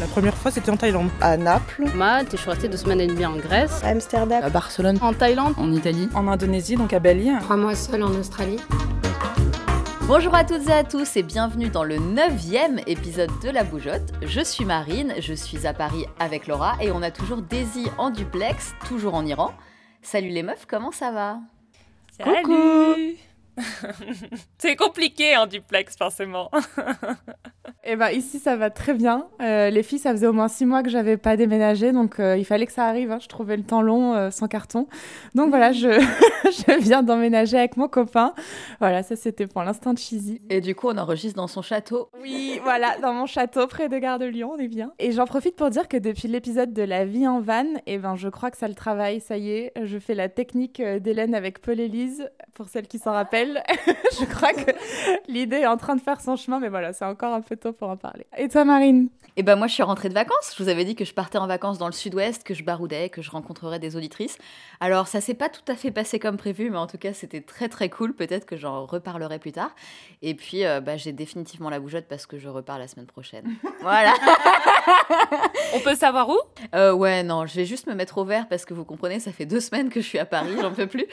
La première fois, c'était en Thaïlande. À Naples, Malte, et je suis restée 2 semaines et demie en Grèce. à Amsterdam, À Barcelone, En Thaïlande. en Italie. En Indonésie, donc à Bali. 3 mois seule en Australie. Bonjour à toutes et à tous et bienvenue dans le 9e épisode de La Bougeotte. Je suis Marine, je suis à Paris avec Laura et on a toujours Daisy en duplex, toujours en Iran. Salut les meufs, comment ça va ? Salut. Coucou. C'est compliqué en duplex forcément. Eh ben ici ça va très bien. Les filles, ça faisait au moins 6 mois que j'avais pas déménagé, donc il fallait que ça arrive. Hein. Je trouvais le temps long sans carton. Donc voilà, je viens d'emménager avec mon copain. Voilà, ça c'était pour l'instant cheesy. Et du coup, on enregistre dans son château. Oui, voilà, dans mon château près de Gare de Lyon, on est bien. Et j'en profite pour dire que depuis l'épisode de la vie en van, eh ben je crois que ça le travaille, ça y est. Je fais la technique d'Hélène avec Paul et Lise, pour celles qui s'en rappellent. Je crois que l'idée est en train de faire son chemin, mais voilà, c'est encore un peu tôt pour en parler. Et toi, Marine ? Eh ben moi, je suis rentrée de vacances. Je vous avais dit que je partais en vacances dans le sud-ouest, que je baroudais, que je rencontrerais des auditrices. Alors, ça s'est pas tout à fait passé comme prévu, mais en tout cas, c'était très très cool. Peut-être que j'en reparlerai plus tard. Et puis, j'ai définitivement la bougeotte parce que je repars la semaine prochaine. Voilà. On peut savoir où ? Ouais, non, je vais juste me mettre au vert parce que vous comprenez, ça fait 2 semaines que je suis à Paris, j'en peux plus.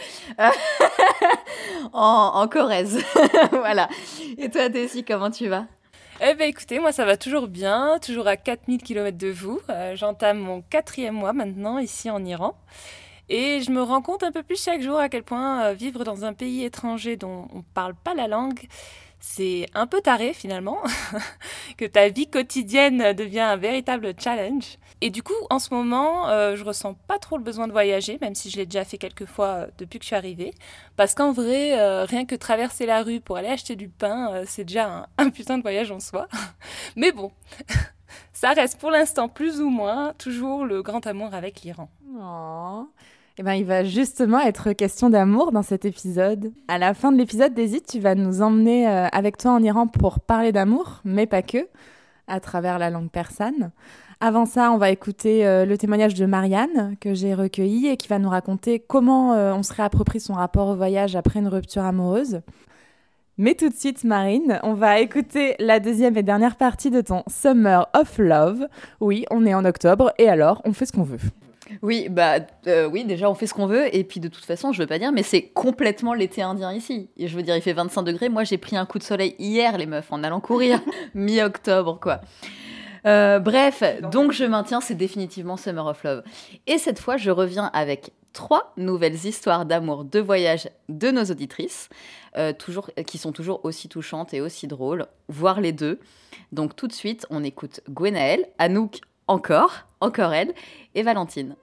En Corrèze. Voilà. Et toi, Daisy, comment tu vas ? Eh bien écoutez, moi ça va toujours bien, toujours à 4000 km de vous. J'entame mon 4e mois maintenant ici en Iran. Et je me rends compte un peu plus chaque jour à quel point vivre dans un pays étranger dont on ne parle pas la langue, c'est un peu taré finalement, que ta vie quotidienne devient un véritable challenge. Et du coup, en ce moment, je ressens pas trop le besoin de voyager, même si je l'ai déjà fait quelques fois depuis que je suis arrivée. Parce qu'en vrai, rien que traverser la rue pour aller acheter du pain, c'est déjà un putain de voyage en soi. Mais bon, ça reste pour l'instant plus ou moins toujours le grand amour avec l'Iran. Oh. Eh ben, il va justement être question d'amour dans cet épisode. À la fin de l'épisode, Daisy, tu vas nous emmener avec toi en Iran pour parler d'amour, mais pas que, à travers la langue persane. Avant ça, on va écouter le témoignage de Marianne, que j'ai recueilli et qui va nous raconter comment on se réapproprie son rapport au voyage après une rupture amoureuse. Mais tout de suite, Marine, on va écouter la 2e et dernière partie de ton Summer of Love. Oui, on est en octobre, et alors, on fait ce qu'on veut. Oui, oui, déjà on fait ce qu'on veut, et puis de toute façon, je veux pas dire, mais c'est complètement l'été indien ici. Et je veux dire, il fait 25 degrés, moi j'ai pris un coup de soleil hier, les meufs, en allant courir, mi-octobre, quoi. Bref, donc je maintiens, c'est définitivement Summer of Love. Et cette fois, je reviens avec 3 nouvelles histoires d'amour, de voyage de nos auditrices, qui sont toujours aussi touchantes et aussi drôles, voire les deux. Donc tout de suite, on écoute Gwenaëlle, Anouk encore elle, et Valentine.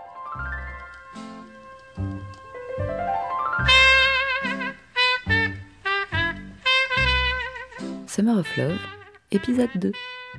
Summer of Love, épisode 2.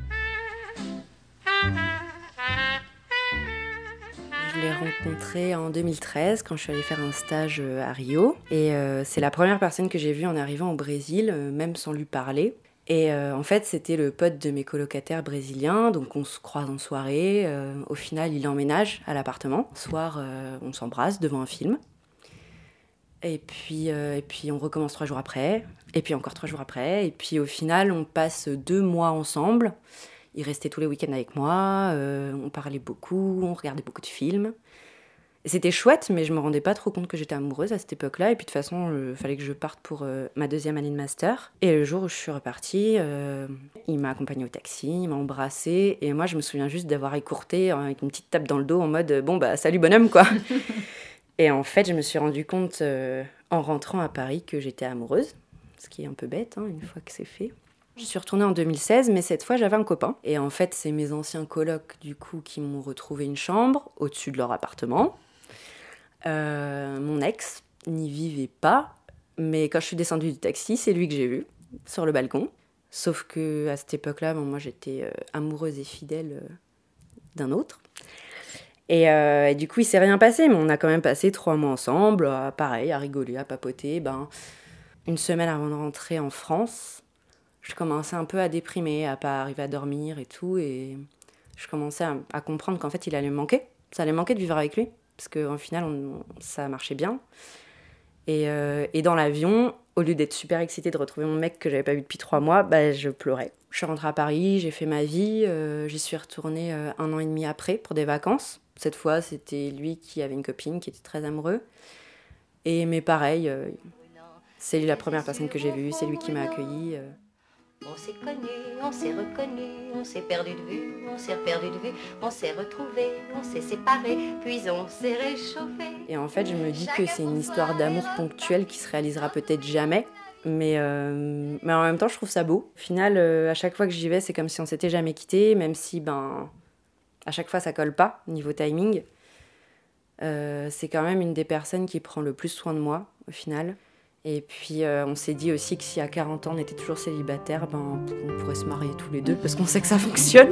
Je l'ai rencontré en 2013 quand je suis allée faire un stage à Rio. Et c'est la première personne que j'ai vue en arrivant au Brésil, même sans lui parler. Et en fait, c'était le pote de mes colocataires brésiliens, donc on se croise en soirée. Au final, il emménage à l'appartement. Le soir, on s'embrasse devant un film. Et puis on recommence 3 jours après. Et puis encore 3 jours après. Et puis au final, on passe 2 mois ensemble. Il restait tous les week-ends avec moi. On parlait beaucoup, on regardait beaucoup de films. C'était chouette, mais je me rendais pas trop compte que j'étais amoureuse à cette époque-là. Et puis de toute façon, il fallait que je parte pour ma 2e année de master. Et le jour où je suis repartie, il m'a accompagnée au taxi, il m'a embrassée. Et moi, je me souviens juste d'avoir écourté avec une petite tape dans le dos en mode « bon, bah, salut bonhomme, quoi !» Et en fait, je me suis rendu compte en rentrant à Paris que j'étais amoureuse. Ce qui est un peu bête, hein, une fois que c'est fait. Je suis retournée en 2016, mais cette fois, j'avais un copain. Et en fait, c'est mes anciens colocs, du coup, qui m'ont retrouvé une chambre au-dessus de leur appartement. Mon ex n'y vivait pas, mais quand je suis descendue du taxi, c'est lui que j'ai vu sur le balcon. Sauf que à cette époque-là, moi j'étais amoureuse et fidèle d'un autre. Et du coup, il s'est rien passé, mais on a quand même passé 3 mois ensemble, pareil, à rigoler, à papoter. Une semaine avant de rentrer en France, je commençais un peu à déprimer, à pas arriver à dormir et tout, et je commençais à comprendre qu'en fait, il allait me manquer. Ça allait me manquer de vivre avec lui. Parce qu'au final, ça marchait bien. Et dans l'avion, au lieu d'être super excitée de retrouver mon mec que j'avais pas vu depuis 3 mois, je pleurais. Je suis rentrée à Paris, j'ai fait ma vie, j'y suis retournée 1 an et demi après pour des vacances. Cette fois, c'était lui qui avait une copine qui était très amoureux. Mais pareil, c'est la première personne que j'ai vue, c'est lui qui m'a accueillie. On s'est connus, on s'est reconnus, on s'est perdu de vue, on s'est perdu de vue, on s'est retrouvés, on s'est séparés, puis on s'est réchauffés. Et en fait, je me dis que c'est une histoire d'amour ponctuelle qui se réalisera peut-être jamais. Mais en même temps, je trouve ça beau. Au final, à chaque fois que j'y vais, c'est comme si on s'était jamais quitté, même si, à chaque fois, ça colle pas, niveau timing. C'est quand même une des personnes qui prend le plus soin de moi, au final. Et puis, on s'est dit aussi que si à 40 ans, on était toujours célibataire, on pourrait se marier tous les deux, parce qu'on sait que ça fonctionne.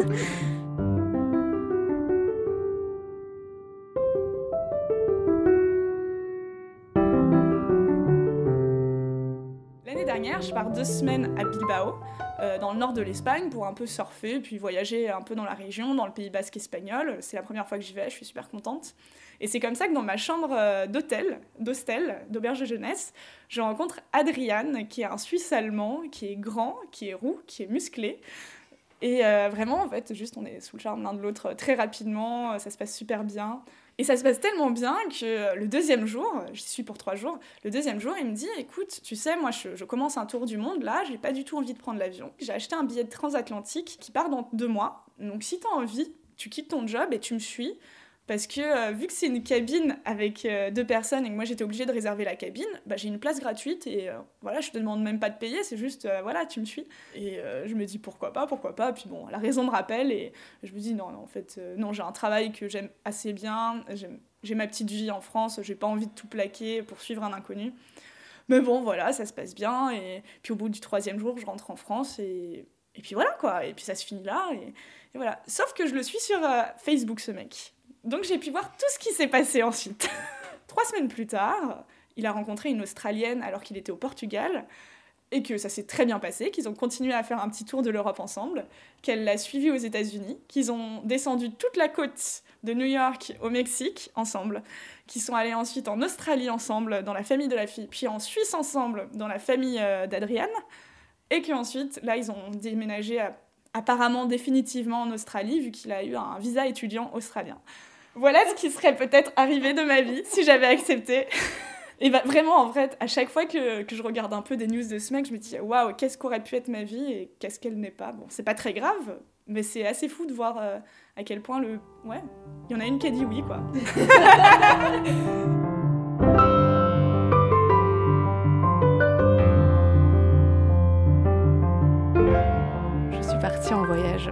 Je pars 2 semaines à Bilbao, dans le nord de l'Espagne, pour un peu surfer, puis voyager un peu dans la région, dans le Pays basque espagnol. C'est la première fois que j'y vais, je suis super contente. Et c'est comme ça que dans ma chambre d'hostel, d'auberge de jeunesse, je rencontre Adrian, qui est un Suisse allemand, qui est grand, qui est roux, qui est musclé. Et vraiment, en fait, juste on est sous le charme l'un de l'autre très rapidement, ça se passe super bien. Et ça se passe tellement bien que le 2e jour, j'y suis pour 3 jours, le 2e jour, il me dit « Écoute, tu sais, moi, je commence un tour du monde, là, j'ai pas du tout envie de prendre l'avion. J'ai acheté un billet de transatlantique qui part dans 2 mois. Donc, si t'as envie, tu quittes ton job et tu me suis. Parce que vu que c'est une cabine avec 2 personnes et que moi, j'étais obligée de réserver la cabine, j'ai une place gratuite et voilà, je te demande même pas de payer, c'est juste, voilà, tu me suis. » Et je me dis pourquoi pas. Puis bon, la raison me rappelle et je me dis non, en fait, non, j'ai un travail que j'aime assez bien, j'ai ma petite vie en France, j'ai pas envie de tout plaquer pour suivre un inconnu. Mais bon, voilà, ça se passe bien et puis au bout du 3e jour, je rentre en France et puis voilà quoi, et puis ça se finit là et voilà. Sauf que je le suis sur Facebook, ce mec. Donc j'ai pu voir tout ce qui s'est passé ensuite. 3 semaines plus tard, il a rencontré une Australienne alors qu'il était au Portugal, et que ça s'est très bien passé, qu'ils ont continué à faire un petit tour de l'Europe ensemble, qu'elle l'a suivi aux États-Unis, qu'ils ont descendu toute la côte de New York au Mexique ensemble, qu'ils sont allés ensuite en Australie ensemble, dans la famille de la fille, puis en Suisse ensemble, dans la famille d'Adrian, et qu'ensuite, là, ils ont déménagé apparemment définitivement en Australie, vu qu'il a eu un visa étudiant australien. Voilà ce qui serait peut-être arrivé de ma vie si j'avais accepté. Et vraiment, en fait, à chaque fois que je regarde un peu des news de ce mec, je me dis waouh, qu'est-ce qu'aurait pu être ma vie et qu'est-ce qu'elle n'est pas. Bon, c'est pas très grave, mais c'est assez fou de voir à quel point ouais, il y en a une qui a dit oui, quoi. Je suis partie en voyage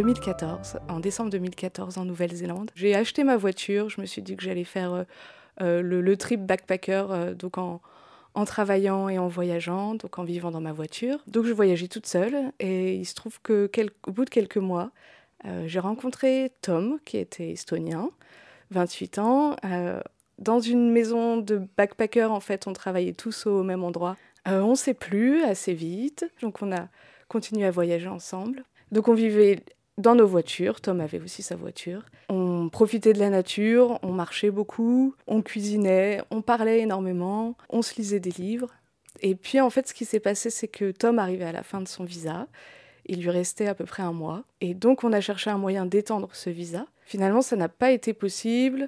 en décembre 2014 en Nouvelle-Zélande. J'ai acheté ma voiture, je me suis dit que j'allais faire le trip backpacker, donc en travaillant et en voyageant, donc en vivant dans ma voiture. Donc je voyageais toute seule et il se trouve qu'au bout de quelques mois, j'ai rencontré Tom, qui était estonien, 28 ans. Dans une maison de backpacker, en fait, on travaillait tous au même endroit. On ne s'est plu assez vite, donc on a continué à voyager ensemble. Donc on vivait dans nos voitures, Tom avait aussi sa voiture. On profitait de la nature, on marchait beaucoup, on cuisinait, on parlait énormément, on se lisait des livres. Et puis en fait, ce qui s'est passé, c'est que Tom arrivait à la fin de son visa. Il lui restait à peu près 1 mois. Et donc on a cherché un moyen d'étendre ce visa. Finalement, ça n'a pas été possible.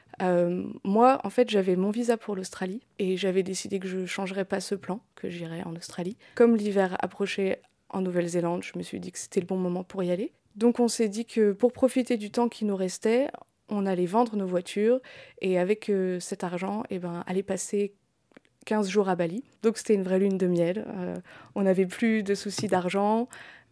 Moi, en fait, j'avais mon visa pour l'Australie et j'avais décidé que je ne changerais pas ce plan, que j'irais en Australie. Comme l'hiver approchait en Nouvelle-Zélande, je me suis dit que c'était le bon moment pour y aller. Donc on s'est dit que pour profiter du temps qui nous restait, on allait vendre nos voitures et avec cet argent, aller passer 15 jours à Bali. Donc c'était une vraie lune de miel. On n'avait plus de soucis d'argent.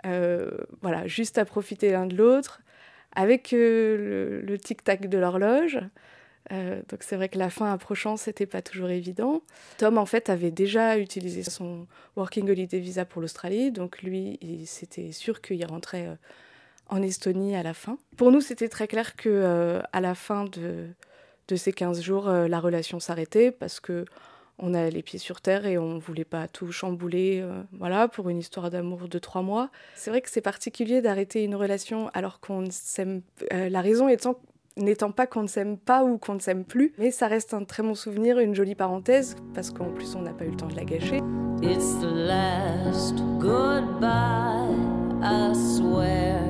Voilà, juste à profiter l'un de l'autre. Avec le tic-tac de l'horloge. Donc c'est vrai que la fin approchant, c'était pas toujours évident. Tom, en fait, avait déjà utilisé son Working Holiday Visa pour l'Australie. Donc lui, c'était sûr qu'il rentrait en Estonie à la fin. Pour nous, c'était très clair qu'à la fin de ces 15 jours, la relation s'arrêtait parce qu'on a les pieds sur terre et on ne voulait pas tout chambouler pour une histoire d'amour de 3 mois. C'est vrai que c'est particulier d'arrêter une relation alors qu'on s'aime. La raison n'étant pas qu'on ne s'aime pas ou qu'on ne s'aime plus, mais ça reste un très bon souvenir, une jolie parenthèse, parce qu'en plus on n'a pas eu le temps de la gâcher. It's the last goodbye I swear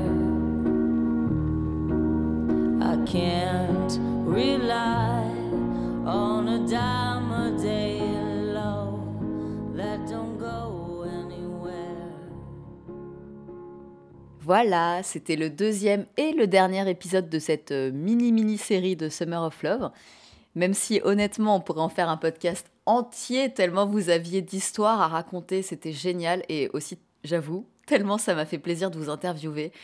I can't rely on a dime a day love that don't go anywhere. Voilà, c'était le deuxième et le dernier épisode de cette mini-série de Summer of Love. Même si honnêtement, on pourrait en faire un podcast entier tellement vous aviez d'histoires à raconter, c'était génial. Et aussi, j'avoue, tellement ça m'a fait plaisir de vous interviewer.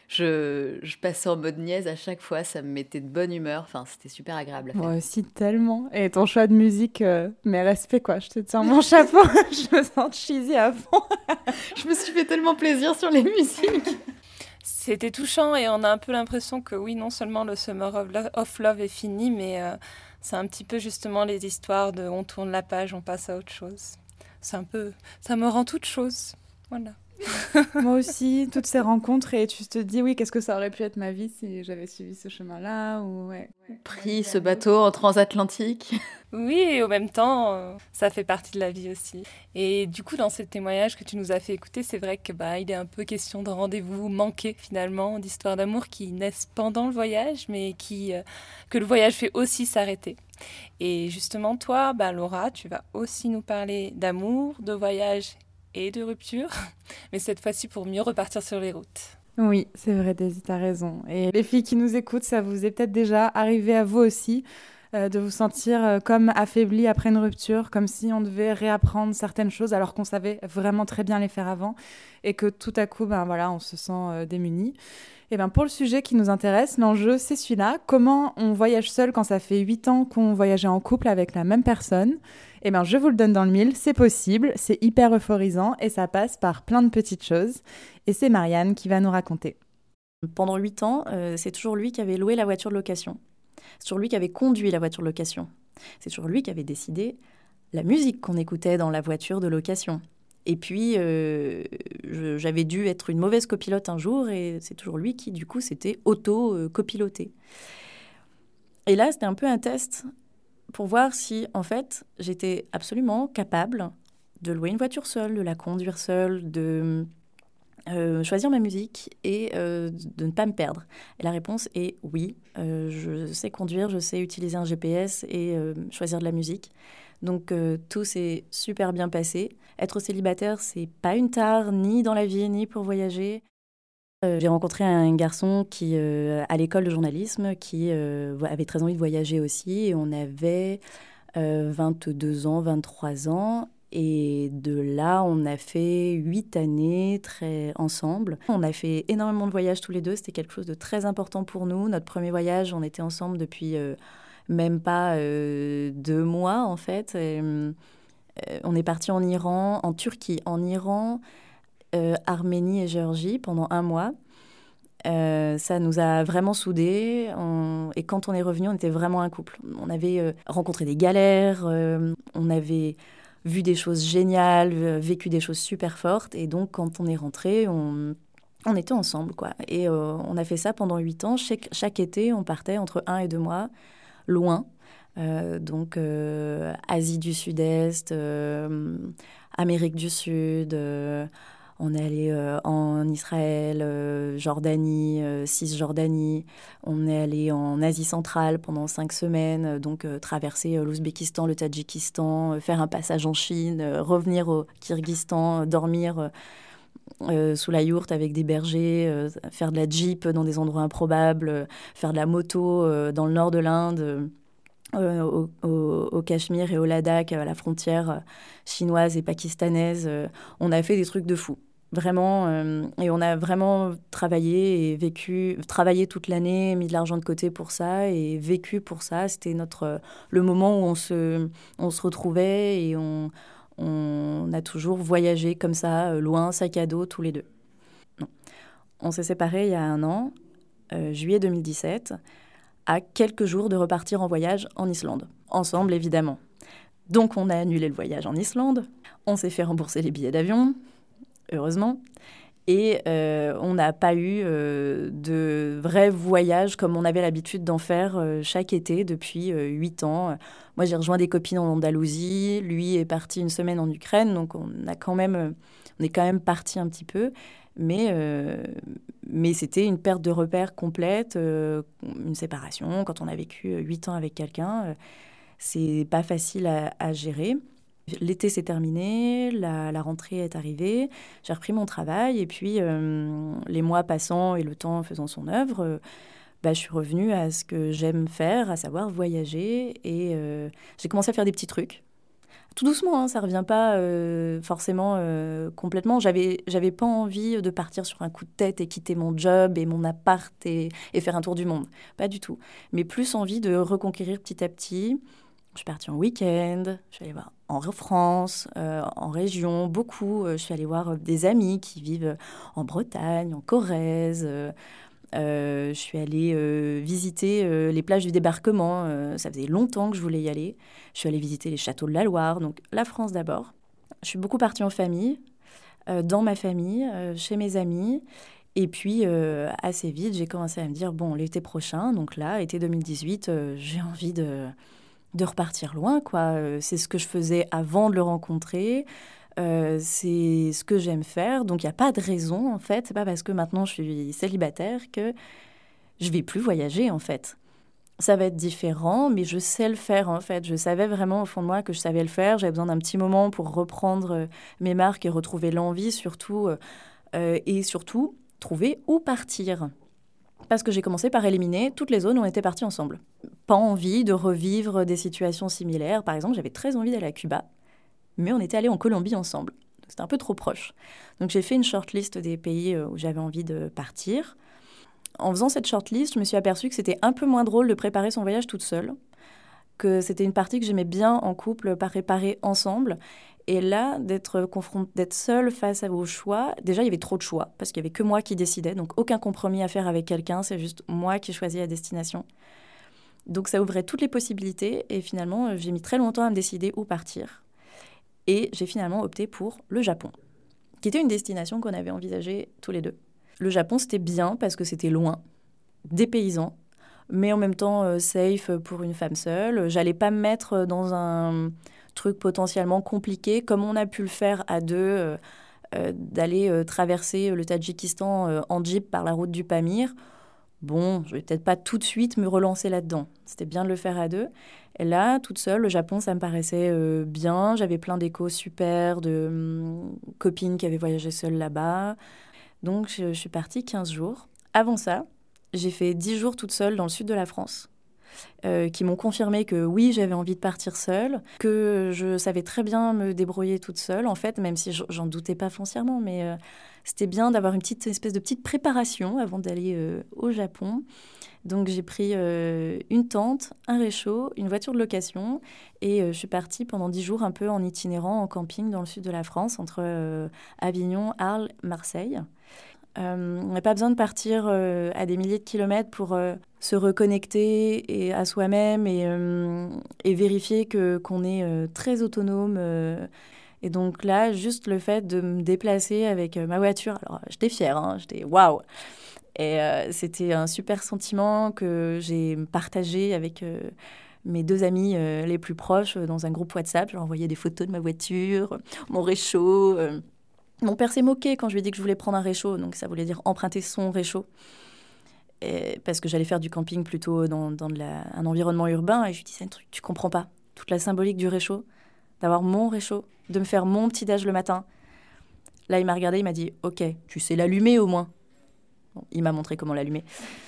Je passais en mode niaise à chaque fois, ça me mettait de bonne humeur. Enfin, c'était super agréable à faire. Moi aussi, tellement. Et ton choix de musique, mes respects, quoi. Je te tiens mon chapeau. Je me sens cheesy à fond. Je me suis fait tellement plaisir sur les musiques. C'était touchant et on a un peu l'impression que oui, non seulement le Summer of Love est fini, mais c'est un petit peu justement les histoires de on tourne la page, on passe à autre chose. C'est un peu, ça me rend toute chose. Voilà. Moi aussi, toutes ces rencontres et tu te dis oui, qu'est-ce que ça aurait pu être ma vie si j'avais suivi ce chemin-là ou pris ce bateau en transatlantique. Oui, et en même temps, ça fait partie de la vie aussi. Et du coup, dans ce témoignage que tu nous as fait écouter, c'est vrai que il est un peu question de rendez-vous manqués finalement, d'histoires d'amour qui naissent pendant le voyage, mais que le voyage fait aussi s'arrêter. Et justement, toi, Laura, tu vas aussi nous parler d'amour, de voyage et de rupture, mais cette fois-ci pour mieux repartir sur les routes. Oui, c'est vrai, Daisy, t'as raison. Et les filles qui nous écoutent, ça vous est peut-être déjà arrivé à vous aussi, de vous sentir comme affaiblie après une rupture, comme si on devait réapprendre certaines choses alors qu'on savait vraiment très bien les faire avant et que tout à coup, on se sent démuni. Et pour le sujet qui nous intéresse, l'enjeu, c'est celui-là. Comment on voyage seul quand ça fait 8 ans qu'on voyageait en couple avec la même personne ? Je vous le donne dans le mille, c'est possible, c'est hyper euphorisant et ça passe par plein de petites choses. Et c'est Marianne qui va nous raconter. Pendant 8 ans, c'est toujours lui qui avait loué la voiture de location. C'est toujours lui qui avait conduit la voiture de location. C'est toujours lui qui avait décidé la musique qu'on écoutait dans la voiture de location. Et puis, j'avais dû être une mauvaise copilote un jour et c'est toujours lui qui, du coup, s'était auto-copiloté. Et là, c'était un peu un test pour voir si, en fait, j'étais absolument capable de louer une voiture seule, de la conduire seule, de choisir ma musique et de ne pas me perdre. Et la réponse est oui. Je sais conduire, je sais utiliser un GPS et choisir de la musique. Donc, tout s'est super bien passé. Être célibataire, c'est pas une tare, ni dans la vie, ni pour voyager. J'ai rencontré un garçon qui, à l'école de journalisme, qui avait très envie de voyager aussi. Et on avait 22 ans, 23 ans. Et de là, on a fait 8 années ensemble. On a fait énormément de voyages tous les deux. C'était quelque chose de très important pour nous. Notre premier voyage, on était ensemble depuis même pas 2 mois, en fait. On est partis en Iran, en Turquie, en Iran, Arménie et Géorgie pendant 1 mois. Ça nous a vraiment soudés. Et quand on est revenu, on était vraiment un couple. On avait rencontré des galères, on avait vu des choses géniales, vécu des choses super fortes. Et donc, quand on est rentré, on était ensemble, quoi. Et on a fait ça pendant 8 ans. Chaque été, on partait entre 1 et 2 mois, loin. Donc, Asie du Sud-Est, Amérique du Sud. On est allé en Israël, Jordanie, Cisjordanie. On est allé en Asie centrale pendant 5 semaines. Donc, traverser l'Ouzbékistan, le Tadjikistan, faire un passage en Chine, revenir au Kyrgyzstan, dormir sous la yourte avec des bergers, faire de la jeep dans des endroits improbables, faire de la moto dans le nord de l'Inde. Au Cachemire et au Ladakh, à la frontière chinoise et pakistanaise. On a fait des trucs de fou. Vraiment, et on a vraiment travaillé toute l'année, mis de l'argent de côté pour ça et vécu pour ça. C'était le moment où on se retrouvait et on a toujours voyagé comme ça, loin, sac à dos, tous les deux. Non. On s'est séparés il y a 1 an, juillet 2017, à quelques jours de repartir en voyage en Islande. Ensemble, évidemment. Donc, on a annulé le voyage en Islande. On s'est fait rembourser les billets d'avion, heureusement. Et on n'a pas eu de vrais voyages comme on avait l'habitude d'en faire chaque été depuis 8 ans. Moi, j'ai rejoint des copines en Andalousie. Lui est parti 1 semaine en Ukraine. Donc, on a quand même est quand même parti un petit peu, mais c'était une perte de repères complète, une séparation. Quand on a vécu 8 ans avec quelqu'un, c'est pas facile à gérer. L'été s'est terminé, la rentrée est arrivée, j'ai repris mon travail et puis les mois passant et le temps faisant son œuvre, je suis revenue à ce que j'aime faire, à savoir voyager et j'ai commencé à faire des petits trucs. Tout doucement, hein, ça ne revient pas forcément complètement. J'avais pas envie de partir sur un coup de tête et quitter mon job et mon appart et faire un tour du monde. Pas du tout. Mais plus envie de reconquérir petit à petit. Je suis partie en week-end, je suis allée voir en France, en région, beaucoup. Je suis allée voir des amis qui vivent en Bretagne, en Corrèze. Je suis allée visiter les plages du débarquement. Ça faisait longtemps que je voulais y aller. Je suis allée visiter les châteaux de la Loire, donc la France d'abord. Je suis beaucoup partie en famille, dans ma famille, chez mes amis. Et puis, assez vite, j'ai commencé à me dire, bon, l'été prochain, donc là, été 2018, j'ai envie de repartir loin, quoi. C'est ce que je faisais avant de le rencontrer. C'est ce que j'aime faire. Donc, il n'y a pas de raison, en fait. C'est pas parce que maintenant je suis célibataire que je vais plus voyager, en fait. Ça va être différent, mais je sais le faire, en fait. Je savais vraiment au fond de moi que je savais le faire. J'avais besoin d'un petit moment pour reprendre mes marques et retrouver l'envie, surtout. Et surtout, trouver où partir. Parce que j'ai commencé par éliminer toutes les zones où on était partis ensemble. Pas envie de revivre des situations similaires. Par exemple, j'avais très envie d'aller à Cuba, mais on était allés en Colombie ensemble. C'était un peu trop proche. Donc j'ai fait une shortlist des pays où j'avais envie de partir. En faisant cette shortlist, je me suis aperçue que c'était un peu moins drôle de préparer son voyage toute seule, que c'était une partie que j'aimais bien en couple, préparer ensemble. Et là, d'être seule face au choix, déjà, il y avait trop de choix, parce qu'il n'y avait que moi qui décidais, donc aucun compromis à faire avec quelqu'un, c'est juste moi qui choisis la destination. Donc ça ouvrait toutes les possibilités, et finalement, j'ai mis très longtemps à me décider où partir. Et j'ai finalement opté pour le Japon, qui était une destination qu'on avait envisagée tous les deux. Le Japon, c'était bien, parce que c'était loin, dépaysant, mais en même temps safe pour une femme seule. J'allais pas me mettre dans un truc potentiellement compliqué, comme on a pu le faire à deux, d'aller traverser le Tadjikistan en jeep par la route du Pamir. Bon, je vais peut-être pas tout de suite me relancer là-dedans. C'était bien de le faire à deux. Et là, toute seule, le Japon, ça me paraissait bien. J'avais plein d'échos super de copines qui avaient voyagé seules là-bas. Donc, je suis partie 15 jours. Avant ça, j'ai fait 10 jours toute seule dans le sud de la France. Qui m'ont confirmé que oui, j'avais envie de partir seule, que je savais très bien me débrouiller toute seule, en fait, même si j'en doutais pas foncièrement, mais c'était bien d'avoir une espèce de petite préparation avant d'aller au Japon. Donc j'ai pris une tente, un réchaud, une voiture de location, et je suis partie pendant 10 jours un peu en itinérant en camping dans le sud de la France, entre Avignon, Arles, Marseille. On n'a pas besoin de partir à des milliers de kilomètres pour se reconnecter à soi-même et vérifier qu'on est très autonome. Et donc là, juste le fait de me déplacer avec ma voiture, alors j'étais fière, hein, j'étais waouh. Et c'était un super sentiment que j'ai partagé avec mes deux amis les plus proches dans un groupe WhatsApp. Je leur envoyais des photos de ma voiture, mon réchaud. Mon père s'est moqué quand je lui ai dit que je voulais prendre un réchaud, donc ça voulait dire emprunter son réchaud. Parce que j'allais faire du camping plutôt dans un environnement urbain. Et je lui dis, c'est un truc, tu comprends pas. Toute la symbolique du réchaud, d'avoir mon réchaud, de me faire mon petit-déj le matin. Là, il m'a regardé, il m'a dit, ok, tu sais l'allumer au moins. Bon, il m'a montré comment l'allumer.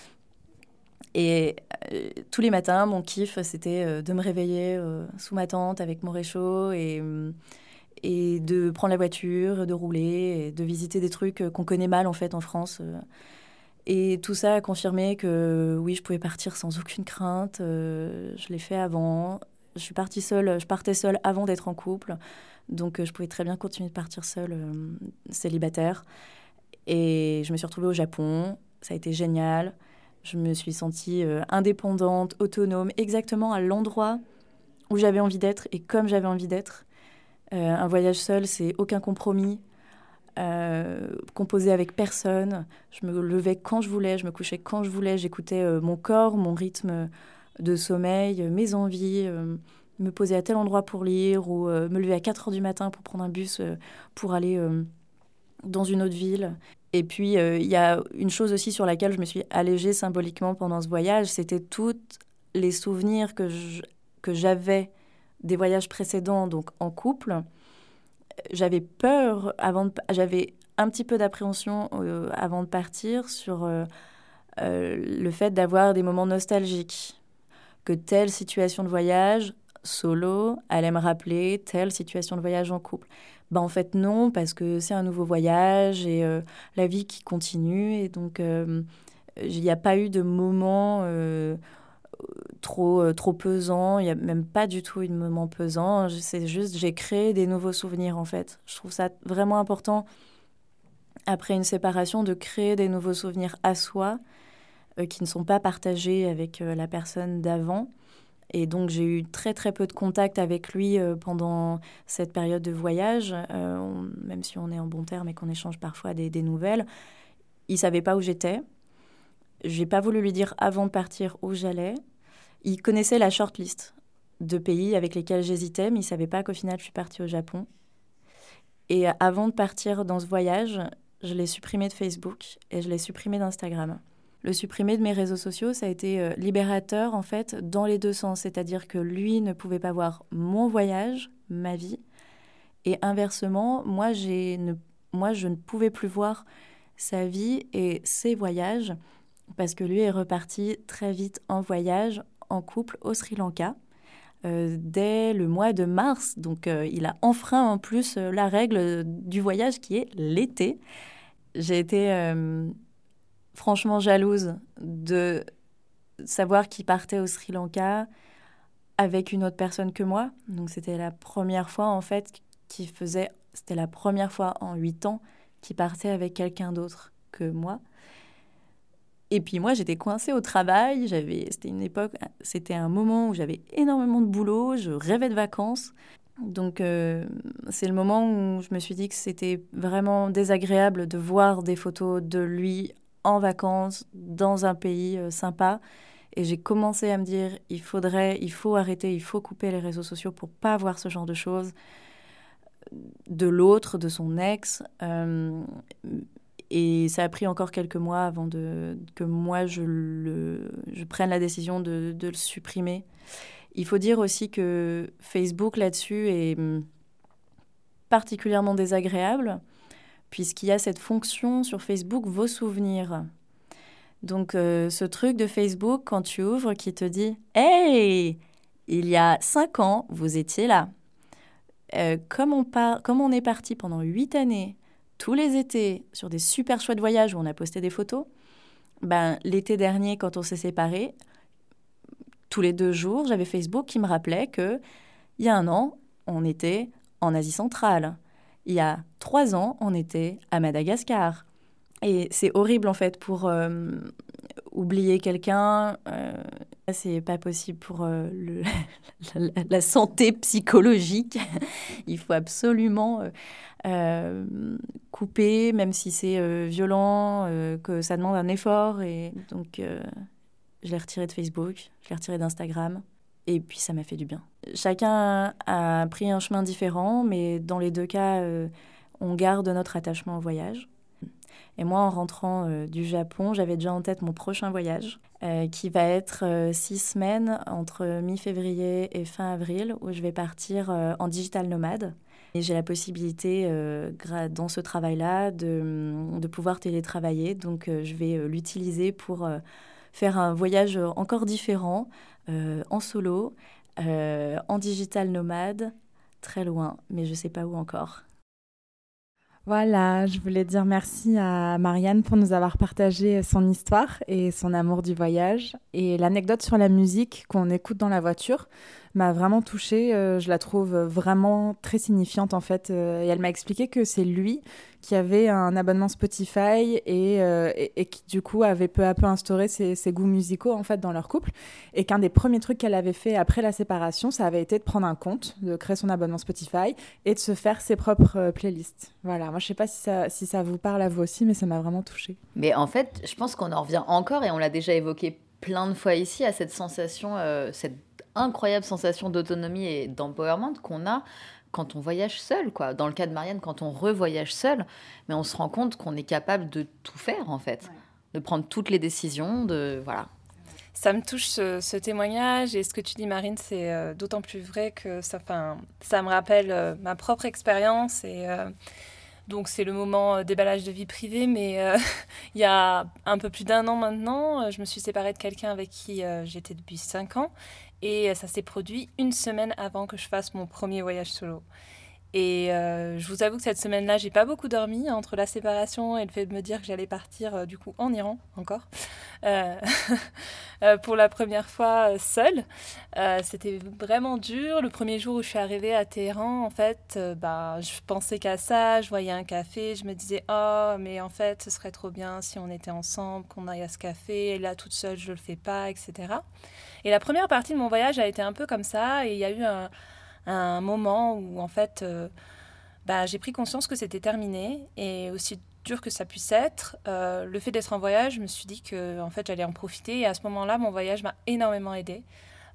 Et tous les matins, mon kiff, c'était de me réveiller sous ma tente avec mon réchaud et de prendre la voiture, de rouler, et de visiter des trucs qu'on connaît mal en fait en France. Et tout ça a confirmé que oui, je pouvais partir sans aucune crainte. Je l'ai fait avant. Je partais seule avant d'être en couple. Donc je pouvais très bien continuer de partir seule, célibataire. Et je me suis retrouvée au Japon. Ça a été génial. Je me suis sentie indépendante, autonome, exactement à l'endroit où j'avais envie d'être et comme j'avais envie d'être. Un voyage seul, c'est aucun compromis, composé avec personne. Je me levais quand je voulais, je me couchais quand je voulais. J'écoutais mon corps, mon rythme de sommeil, mes envies, me poser à tel endroit pour lire ou me lever à 4 heures du matin pour prendre un bus pour aller dans une autre ville. Et puis, il y a une chose aussi sur laquelle je me suis allégée symboliquement pendant ce voyage, c'était tous les souvenirs que j'avais des voyages précédents, donc en couple. J'avais peur, j'avais un petit peu d'appréhension avant de partir sur le fait d'avoir des moments nostalgiques. Que telle situation de voyage solo allait me rappeler telle situation de voyage en couple. En fait, non, parce que c'est un nouveau voyage et la vie qui continue. Et donc, il n'y a pas eu de moment trop pesant. Il n'y a même pas du tout eu de moment pesant. C'est juste, j'ai créé des nouveaux souvenirs, en fait. Je trouve ça vraiment important, après une séparation, de créer des nouveaux souvenirs à soi qui ne sont pas partagés avec la personne d'avant. Et donc, j'ai eu très, très peu de contact avec lui pendant cette période de voyage, même si on est en bons termes et qu'on échange parfois des nouvelles. Il ne savait pas où j'étais. Je n'ai pas voulu lui dire avant de partir où j'allais. Il connaissait la shortlist de pays avec lesquels j'hésitais, mais il ne savait pas qu'au final, je suis partie au Japon. Et avant de partir dans ce voyage, je l'ai supprimé de Facebook et je l'ai supprimé d'Instagram. Le supprimer de mes réseaux sociaux, ça a été libérateur, en fait, dans les deux sens. C'est-à-dire que lui ne pouvait pas voir mon voyage, ma vie. Et inversement, moi, je ne pouvais plus voir sa vie et ses voyages parce que lui est reparti très vite en voyage, en couple, au Sri Lanka, dès le mois de mars. Donc, il a enfreint en plus la règle du voyage qui est l'été. J'ai été... franchement jalouse de savoir qu'il partait au Sri Lanka avec une autre personne que moi. Donc, c'était la première fois, en fait, c'était la première fois en 8 ans qu'il partait avec quelqu'un d'autre que moi. Et puis, moi, j'étais coincée au travail. C'était un moment où j'avais énormément de boulot. Je rêvais de vacances. Donc, c'est le moment où je me suis dit que c'était vraiment désagréable de voir des photos de lui en vacances, dans un pays sympa. Et j'ai commencé à me dire, il faut arrêter, il faut couper les réseaux sociaux pour pas voir ce genre de choses de l'autre, de son ex. Et ça a pris encore quelques mois avant que moi, je prenne la décision de le supprimer. Il faut dire aussi que Facebook, là-dessus, est particulièrement désagréable, puisqu'il y a cette fonction sur Facebook, vos souvenirs. Donc, ce truc de Facebook, quand tu ouvres, qui te dit « Hey, il y a 5 ans, vous étiez là. Comme on est parti pendant 8 années, tous les étés, sur des super chouettes voyages où on a posté des photos, l'été dernier, quand on s'est séparés, tous les 2 jours, j'avais Facebook qui me rappelait qu'il y a 1 an, on était en Asie centrale. Il y a 3 ans, on était à Madagascar. Et c'est horrible, en fait, pour oublier quelqu'un. C'est pas possible pour la santé psychologique. Il faut absolument couper, même si c'est violent, que ça demande un effort. Et donc, je l'ai retiré de Facebook, je l'ai retiré d'Instagram. Et puis, ça m'a fait du bien. Chacun a pris un chemin différent, mais dans les 2 cas, on garde notre attachement au voyage. Et moi, en rentrant du Japon, j'avais déjà en tête mon prochain voyage, qui va être 6 semaines entre mi-février et fin avril, où je vais partir en digital nomade. Et j'ai la possibilité, dans ce travail-là, de pouvoir télétravailler. Donc, je vais l'utiliser pour faire un voyage encore différent, en solo, en digital nomade, très loin, mais je ne sais pas où encore. Voilà, je voulais dire merci à Marianne pour nous avoir partagé son histoire et son amour du voyage. Et l'anecdote sur la musique qu'on écoute dans la voiture m'a vraiment touchée. Je la trouve vraiment très signifiante, en fait. Et elle m'a expliqué que c'est lui qui avait un abonnement Spotify et qui, du coup, avait peu à peu instauré ses goûts musicaux, en fait, dans leur couple. Et qu'un des premiers trucs qu'elle avait fait après la séparation, ça avait été de prendre un compte, de créer son abonnement Spotify et de se faire ses propres playlists. Voilà. Moi, je sais pas si ça vous parle à vous aussi, mais ça m'a vraiment touchée. Mais en fait, je pense qu'on en revient encore, et on l'a déjà évoqué plein de fois ici, à cette sensation, cette incroyable sensation d'autonomie et d'empowerment qu'on a quand on voyage seul, quoi. Dans le cas de Marianne, quand on revoyage seul, mais on se rend compte qu'on est capable de tout faire, en fait. Ouais. De prendre toutes les décisions, voilà. Ça me touche ce témoignage, et ce que tu dis, Marine, c'est d'autant plus vrai que ça me rappelle ma propre expérience, et donc c'est le moment déballage de vie privée, mais il y a un peu plus d'1 an maintenant, je me suis séparée de quelqu'un avec qui j'étais depuis 5 ans, et ça s'est produit 1 semaine avant que je fasse mon premier voyage solo. Et je vous avoue que cette semaine-là, j'ai pas beaucoup dormi entre la séparation et le fait de me dire que j'allais partir du coup en Iran encore pour la première fois seule. C'était vraiment dur. Le premier jour où je suis arrivée à Téhéran, en fait, je pensais qu'à ça. Je voyais un café, je me disais oh mais en fait ce serait trop bien si on était ensemble, qu'on aille à ce café. Et là toute seule je le fais pas, etc. Et la première partie de mon voyage a été un peu comme ça. Et il y a eu un moment où en fait j'ai pris conscience que c'était terminé, et aussi dur que ça puisse être, le fait d'être en voyage, je me suis dit que en fait j'allais en profiter, et à ce moment-là mon voyage m'a énormément aidée.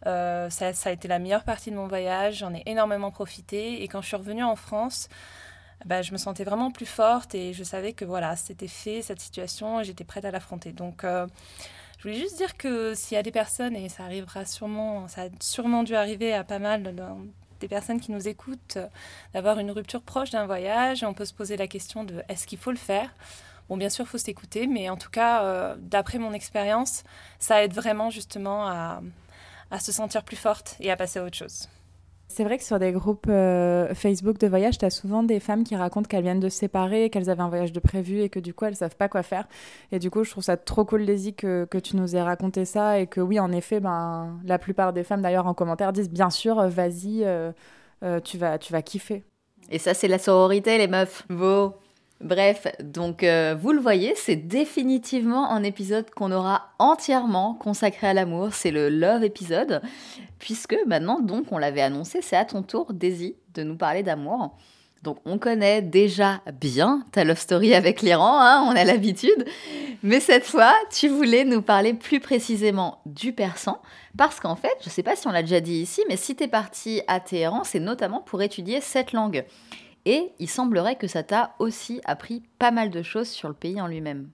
Ça a été la meilleure partie de mon voyage, j'en ai énormément profité, et quand je suis revenue en France, je me sentais vraiment plus forte, et je savais que voilà, c'était fait, cette situation, et j'étais prête à l'affronter. Donc je voulais juste dire que s'il y a des personnes, et ça arrivera sûrement, ça a sûrement dû arriver à pas mal des personnes qui nous écoutent, d'avoir une rupture proche d'un voyage, on peut se poser la question de est-ce qu'il faut le faire ? Bon, bien sûr, il faut s'écouter, mais en tout cas, d'après mon expérience, ça aide vraiment justement à se sentir plus forte et à passer à autre chose. C'est vrai que sur des groupes Facebook de voyage, tu as souvent des femmes qui racontent qu'elles viennent de se séparer, qu'elles avaient un voyage de prévu et que du coup, elles ne savent pas quoi faire. Et du coup, je trouve ça trop cool, Daisy, que tu nous aies raconté ça, et que oui, en effet, la plupart des femmes, d'ailleurs, en commentaire, disent bien sûr, vas-y, tu vas kiffer. Et ça, c'est la sororité, les meufs. Beau. Bref, donc vous le voyez, c'est définitivement un épisode qu'on aura entièrement consacré à l'amour. C'est le love épisode, puisque maintenant, donc, on l'avait annoncé, c'est à ton tour, Daisy, de nous parler d'amour. Donc, on connaît déjà bien ta love story avec l'Iran, hein, on a l'habitude. Mais cette fois, tu voulais nous parler plus précisément du persan, parce qu'en fait, je ne sais pas si on l'a déjà dit ici, mais si tu es partie à Téhéran, c'est notamment pour étudier cette langue. Et il semblerait que ça t'a aussi appris pas mal de choses sur le pays en lui-même.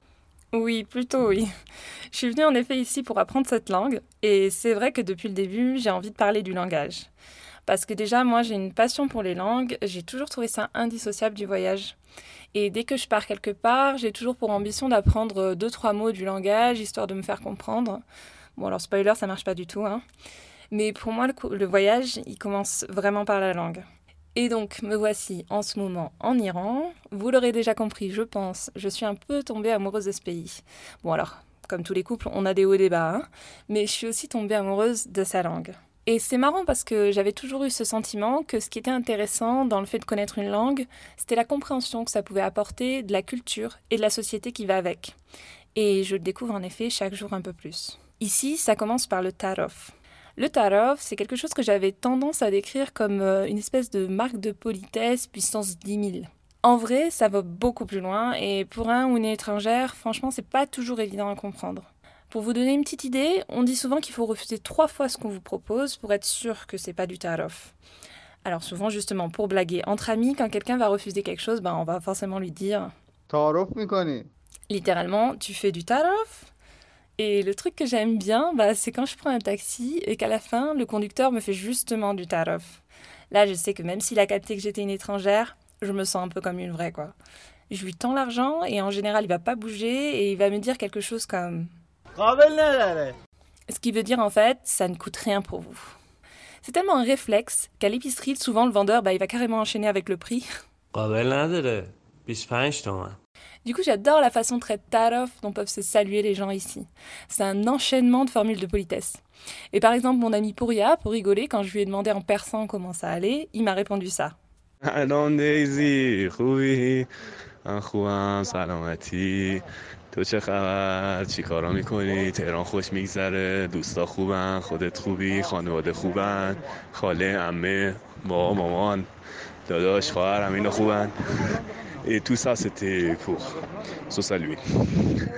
Oui, plutôt oui. Je suis venue en effet ici pour apprendre cette langue, et c'est vrai que depuis le début, j'ai envie de parler du langage. Parce que déjà, moi, j'ai une passion pour les langues, j'ai toujours trouvé ça indissociable du voyage. Et dès que je pars quelque part, j'ai toujours pour ambition d'apprendre 2-3 mots du langage, histoire de me faire comprendre. Bon, alors spoiler, ça marche pas du tout, hein. Mais pour moi, le voyage, il commence vraiment par la langue. Et donc, me voici en ce moment en Iran. Vous l'aurez déjà compris, je pense, je suis un peu tombée amoureuse de ce pays. Bon alors, comme tous les couples, on a des hauts et des bas, hein, mais je suis aussi tombée amoureuse de sa langue. Et c'est marrant parce que j'avais toujours eu ce sentiment que ce qui était intéressant dans le fait de connaître une langue, c'était la compréhension que ça pouvait apporter de la culture et de la société qui va avec. Et je le découvre en effet chaque jour un peu plus. Ici, ça commence par le ta'aruf. Le ta'aruf, c'est quelque chose que j'avais tendance à décrire comme une espèce de marque de politesse puissance 10 000. En vrai, ça va beaucoup plus loin, et pour un ou une étrangère, franchement, c'est pas toujours évident à comprendre. Pour vous donner une petite idée, on dit souvent qu'il faut refuser 3 fois ce qu'on vous propose pour être sûr que c'est pas du ta'aruf. Alors souvent, justement, pour blaguer entre amis, quand quelqu'un va refuser quelque chose, on va forcément lui dire « Ta'aruf mikoni ». Littéralement, tu fais du ta'aruf. Et le truc que j'aime bien, c'est quand je prends un taxi et qu'à la fin, le conducteur me fait justement du ta'aruf. Là, je sais que même s'il a capté que j'étais une étrangère, je me sens un peu comme une vraie, quoi. Je lui tends l'argent et en général, il va pas bouger et il va me dire quelque chose comme « Ce qui veut dire en fait, ça ne coûte rien pour vous. C'est tellement un réflexe qu'à l'épicerie, souvent le vendeur, il va carrément enchaîner avec le prix. Du coup, j'adore la façon très ta'aruf dont peuvent se saluer les gens ici. C'est un enchaînement de formules de politesse. Et par exemple, mon ami Pouria, pour rigoler, quand je lui ai demandé en persan comment ça allait, il m'a répondu ça. الان دیزی خوبی من خوبم سلامتی تو چه خبر چی کارا میکنی تهران خوش میگذره دوستا خوبن خودت خوبی خانواده خوبن خاله عمه بابا مامان داداش خواهر اینا خوبن et tout ça c'était pour se saluer.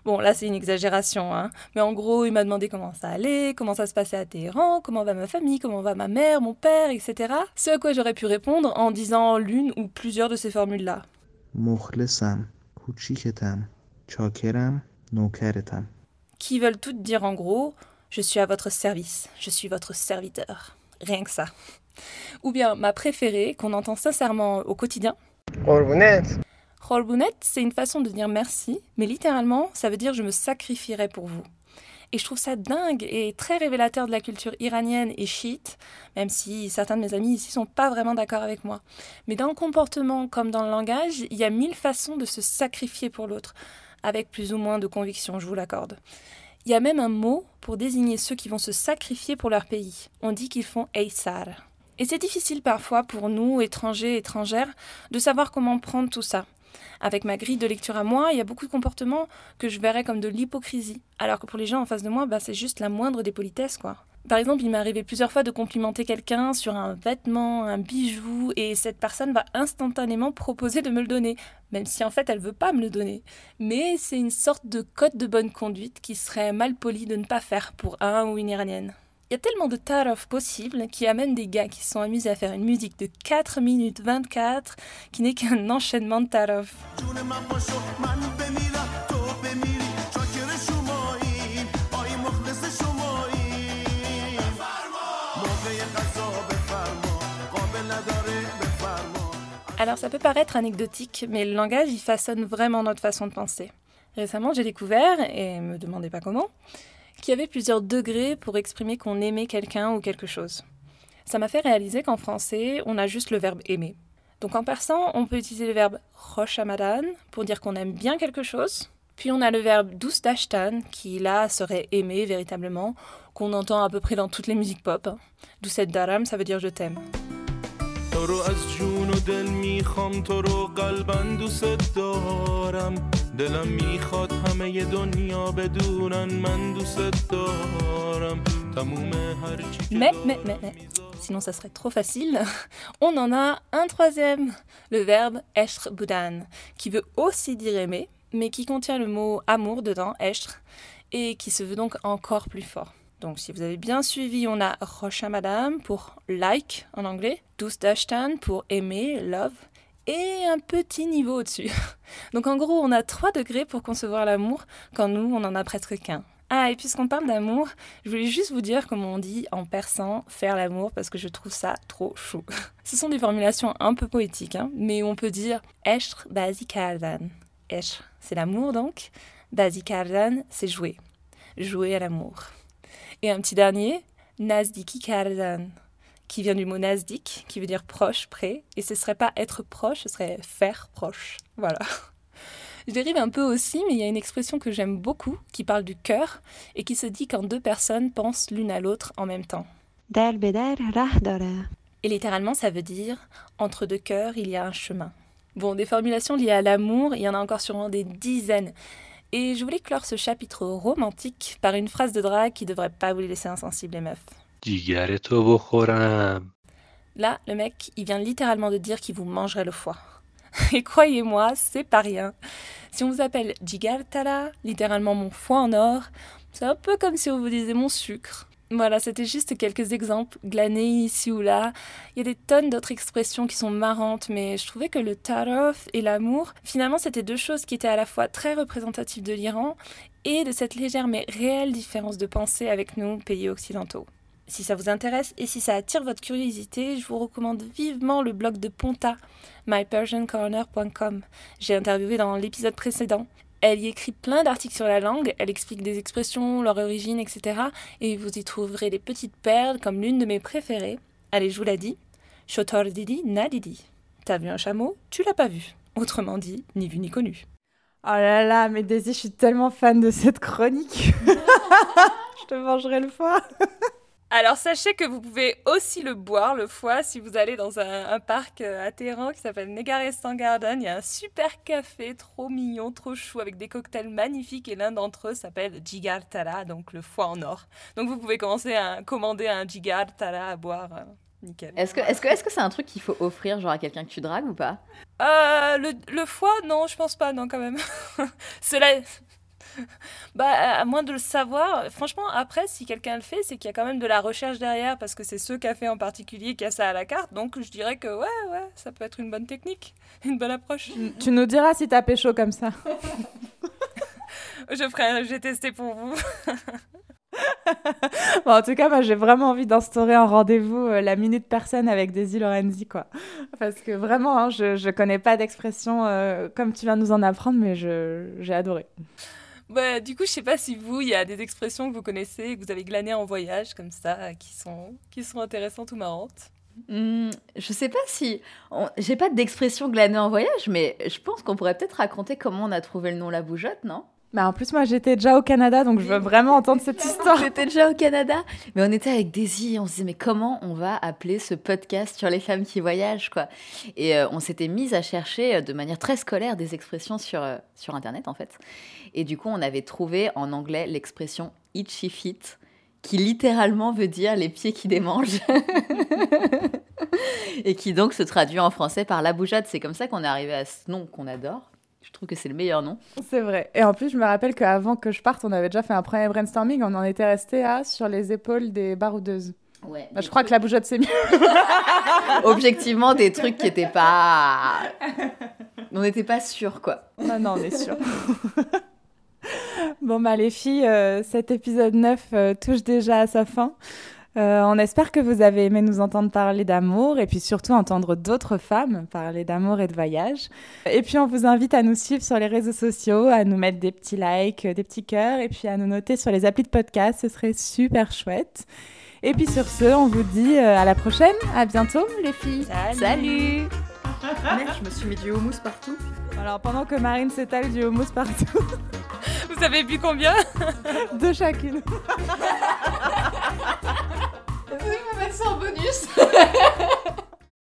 Bon, là, c'est une exagération, hein. Mais en gros, il m'a demandé comment ça allait, comment ça se passait à Téhéran, comment va ma famille, comment va ma mère, mon père, etc. Ce à quoi j'aurais pu répondre en disant l'une ou plusieurs de ces formules-là. مخلصم کوچیکتم چاکرم نوکرتم Qui veulent toutes dire en gros « je suis à votre service, je suis votre serviteur ». Rien que ça. Ou bien ma préférée, qu'on entend sincèrement au quotidien. قربونت. Khorbunet, c'est une façon de dire merci, mais littéralement, ça veut dire je me sacrifierai pour vous. Et je trouve ça dingue et très révélateur de la culture iranienne et chiite, même si certains de mes amis ici sont pas vraiment d'accord avec moi. Mais dans le comportement comme dans le langage, il y a 1000 façons de se sacrifier pour l'autre, avec plus ou moins de conviction, je vous l'accorde. Il y a même un mot pour désigner ceux qui vont se sacrifier pour leur pays. On dit qu'ils font eysar. Et c'est difficile parfois pour nous, étrangers et étrangères, de savoir comment prendre tout ça. Avec ma grille de lecture à moi, il y a beaucoup de comportements que je verrais comme de l'hypocrisie, alors que pour les gens en face de moi, c'est juste la moindre des politesses, quoi. Par exemple, il m'est arrivé plusieurs fois de complimenter quelqu'un sur un vêtement, un bijou, et cette personne va instantanément proposer de me le donner, même si en fait elle veut pas me le donner. Mais c'est une sorte de code de bonne conduite qui serait mal poli de ne pas faire pour un ou une Iranienne. Il y a tellement de taraf possibles qu'il y a même des gars qui se sont amusés à faire une musique de 4 minutes 24 qui n'est qu'un enchaînement de taraf. Alors ça peut paraître anecdotique, mais le langage il façonne vraiment notre façon de penser. Récemment j'ai découvert, et me demandez pas comment, qu'il y avait plusieurs degrés pour exprimer qu'on aimait quelqu'un ou quelque chose. Ça m'a fait réaliser qu'en français, on a juste le verbe aimer. Donc en persan, on peut utiliser le verbe rosh hamadan pour dire qu'on aime bien quelque chose. Puis on a le verbe doust dashtan qui là serait aimer véritablement, qu'on entend à peu près dans toutes les musiques pop. Doucet daram, ça veut dire je t'aime. تو رو از جون و دل میخوام تو رو قلباً دوست دارم دلم میخواد همه دنیا بدونن من دوست دارم تموم هر چی Mais, sinon ça serait trop facile, on en a un troisième, le verbe eshr boudan, qui veut aussi dire aimer, mais qui contient le mot amour dedans, eshr, et qui se veut donc encore plus fort. Donc si vous avez bien suivi, on a rosh hamadam pour like en anglais, doust dashtan pour aimer, love, et un petit niveau au-dessus. Donc en gros, on a 3 degrés pour concevoir l'amour, quand nous, on en a presque qu'un. Ah, et puisqu'on parle d'amour, je voulais juste vous dire comment on dit en persan faire l'amour, parce que je trouve ça trop chou. Ce sont des formulations un peu poétiques, mais on peut dire eshr bazi kardan. Eshr, c'est l'amour donc. Bazi kardan, c'est jouer. Jouer à l'amour. Et un petit dernier, nazdiki kardan, qui vient du mot nazdik, qui veut dire proche, près. Et ce serait pas être proche, ce serait faire proche. Voilà. Je dérive un peu aussi, mais il y a une expression que j'aime beaucoup, qui parle du cœur, et qui se dit quand 2 personnes pensent l'une à l'autre en même temps. Et littéralement, ça veut dire « entre 2 cœurs, il y a un chemin ». Bon, des formulations liées à l'amour, il y en a encore sûrement des dizaines. Et je voulais clore ce chapitre romantique par une phrase de drague qui devrait pas vous les laisser insensibles, les meufs. Là, le mec, il vient littéralement de dire qu'il vous mangerait le foie. Et croyez-moi, c'est pas rien. Si on vous appelle jigar tala, littéralement mon foie en or, c'est un peu comme si on vous disait mon sucre. Voilà, c'était juste quelques exemples glanés ici ou là. Il y a des tonnes d'autres expressions qui sont marrantes, mais je trouvais que le taraf et l'amour, finalement, c'était 2 choses qui étaient à la fois très représentatives de l'Iran et de cette légère mais réelle différence de pensée avec nous, pays occidentaux. Si ça vous intéresse et si ça attire votre curiosité, je vous recommande vivement le blog de Ponta, mypersiancorner.com. J'ai interviewé dans l'épisode précédent. Elle y écrit plein d'articles sur la langue, elle explique des expressions, leur origine, etc. Et vous y trouverez des petites perles comme l'une de mes préférées. Allez, je vous la dis. Shotor didi na didi. T'as vu un chameau, tu l'as pas vu. Autrement dit, ni vu ni connu. Oh là là, mais Daisy, je suis tellement fan de cette chronique. Je te mangerai le foie. Alors sachez que vous pouvez aussi le boire, le foie, si vous allez dans un parc à Téhéran qui s'appelle Negarestan Garden. Il y a un super café trop mignon, trop chou, avec des cocktails magnifiques et l'un d'entre eux s'appelle jigar tala, donc le foie en or. Donc vous pouvez commencer à commander un jigar tala à boire. Nickel. Est-ce que c'est un truc qu'il faut offrir genre à quelqu'un que tu dragues ou pas ? Le foie, non, je pense pas, non quand même. Cela À moins de le savoir, franchement, après, si quelqu'un le fait, c'est qu'il y a quand même de la recherche derrière, parce que c'est ce cafés en particulier qui a ça à la carte, donc je dirais que ouais, ça peut être une bonne technique, une bonne approche. Tu nous diras si t'as pécho comme ça. J'ai testé pour vous. Bon, en tout cas, moi, j'ai vraiment envie d'instaurer un rendez-vous la minute personne avec Daisy Lorenzi, quoi. Parce que vraiment, hein, je connais pas d'expression comme tu viens de nous en apprendre, mais j'ai adoré. Du coup, je sais pas si il y a des expressions que vous connaissez, que vous avez glanées en voyage, comme ça, qui sont intéressantes ou marrantes. Je sais pas si... J'ai pas d'expression glanée en voyage, mais je pense qu'on pourrait peut-être raconter comment on a trouvé le nom La Bougeotte, non ? En plus, moi, j'étais déjà au Canada, donc je veux vraiment entendre cette histoire. J'étais déjà au Canada, mais on était avec Daisy, on se disait, mais comment on va appeler ce podcast sur les femmes qui voyagent, quoi ? Et on s'était mis à chercher de manière très scolaire des expressions sur Internet, en fait. Et du coup, on avait trouvé en anglais l'expression « itchy feet », qui littéralement veut dire « les pieds qui démangent ». Et qui donc se traduit en français par « la bougeotte ». C'est comme ça qu'on est arrivé à ce nom qu'on adore. Je trouve que c'est le meilleur nom. C'est vrai. Et en plus, je me rappelle qu'avant que je parte, on avait déjà fait un premier brainstorming. On en était resté sur les épaules des baroudeuses. Ouais. Je crois que la bougeotte, c'est mieux. Objectivement, des trucs qui n'étaient pas... On n'était pas sûrs, quoi. Non, on est sûrs. Bon, les filles, cet épisode 9 touche déjà à sa fin. On espère que vous avez aimé nous entendre parler d'amour et puis surtout entendre d'autres femmes parler d'amour et de voyage. Et puis on vous invite à nous suivre sur les réseaux sociaux, à nous mettre des petits likes, des petits cœurs et puis à nous noter sur les applis de podcast, ce serait super chouette. Et puis sur ce, on vous dit à la prochaine, à bientôt les filles. Salut. Merde, je me suis mis du houmous partout. Alors pendant que Marine s'étale du houmous partout. Vous avez bu combien ? 2 chacune. Est-ce que je peux mettre ça en bonus ?